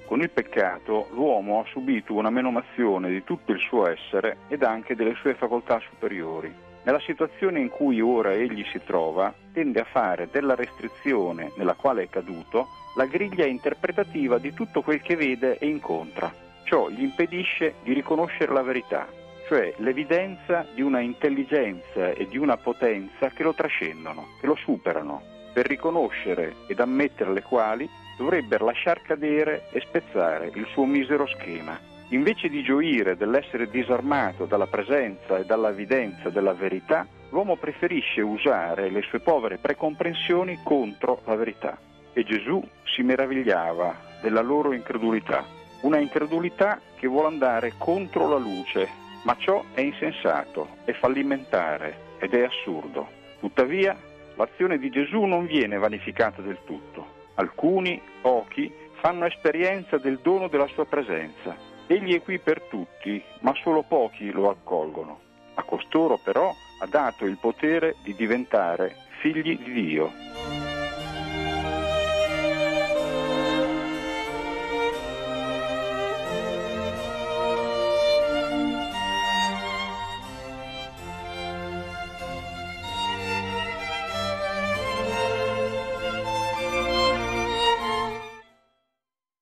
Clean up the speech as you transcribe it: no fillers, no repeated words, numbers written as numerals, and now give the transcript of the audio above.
Con il peccato l'uomo ha subito una menomazione di tutto il suo essere ed anche delle sue facoltà superiori. Nella situazione in cui ora egli si trova, tende a fare della restrizione nella quale è caduto la griglia interpretativa di tutto quel che vede e incontra. Ciò gli impedisce di riconoscere la verità, cioè l'evidenza di una intelligenza e di una potenza che lo trascendono, che lo superano, per riconoscere ed ammettere le quali dovrebbe lasciar cadere e spezzare il suo misero schema. Invece di gioire dell'essere disarmato dalla presenza e dalla evidenza della verità, l'uomo preferisce usare le sue povere precomprensioni contro la verità. E Gesù si meravigliava della loro incredulità, una incredulità che vuole andare contro la luce, ma ciò è insensato, è fallimentare ed è assurdo. Tuttavia, l'azione di Gesù non viene vanificata del tutto. Alcuni, pochi, fanno esperienza del dono della sua presenza. Egli è qui per tutti, ma solo pochi lo accolgono. A costoro però ha dato il potere di diventare figli di Dio.